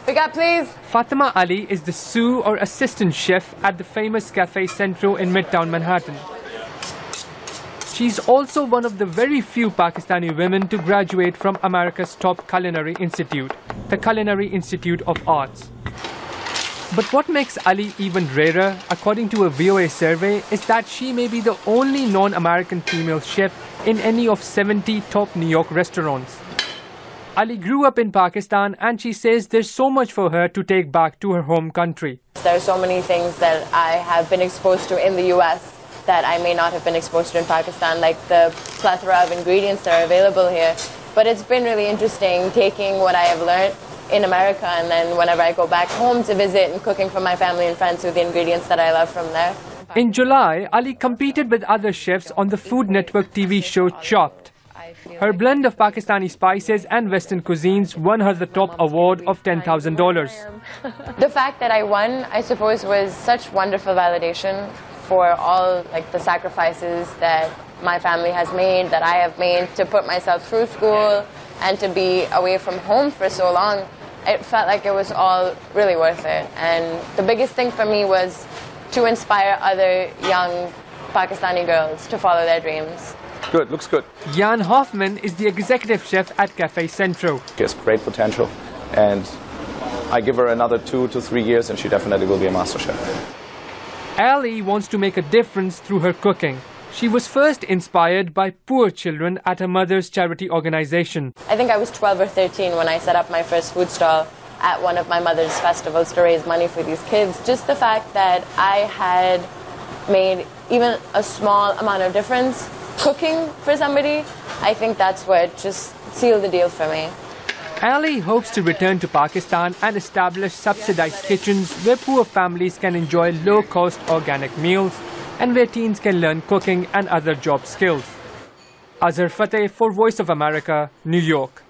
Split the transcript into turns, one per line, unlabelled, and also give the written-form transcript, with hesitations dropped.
got, please.
Fatima Ali is the sous or assistant chef at the famous Cafe Centro in Midtown Manhattan. She's also one of the very few Pakistani women to graduate from America's top culinary institute, the Culinary Institute of Arts. But what makes Ali even rarer, according to a VOA survey, is that she may be the only non-American female chef in any of 70 top New York restaurants. Ali grew up in Pakistan and she says there's so much for her to take back to her home country.
There are so many things that I have been exposed to in the US that I may not have been exposed to in Pakistan, like the plethora of ingredients that are available here. But it's been really interesting taking what I have learned in America and then whenever I go back home to visit and cooking for my family and friends with the ingredients that I love from there.
In July, Ali competed with other chefs on the Food Network TV show Chopped. Her blend of Pakistani spices and Western cuisines won her the top award of $10,000.
The fact that I won, I suppose, was such wonderful validation for all the sacrifices that my family has made, that I have made to put myself through school and to be away from home for so long. It felt like it was all really worth it. And the biggest thing for me was to inspire other young Pakistani girls to follow their dreams.
Good, looks good.
Jan Hoffman is the executive chef at Cafe Centro.
She has great potential, and I give her another 2 to 3 years and she definitely will be a master chef.
Ali wants to make a difference through her cooking. She was first inspired by poor children at her mother's charity organization.
I think I was 12 or 13 when I set up my first food stall at one of my mother's festivals to raise money for these kids. Just the fact that I had made even a small amount of difference cooking for somebody, I think that's what just sealed the deal for me.
Ali hopes to return to Pakistan and establish subsidized kitchens where poor families can enjoy low-cost organic meals and where teens can learn cooking and other job skills. Azhar Fateh for Voice of America, New York.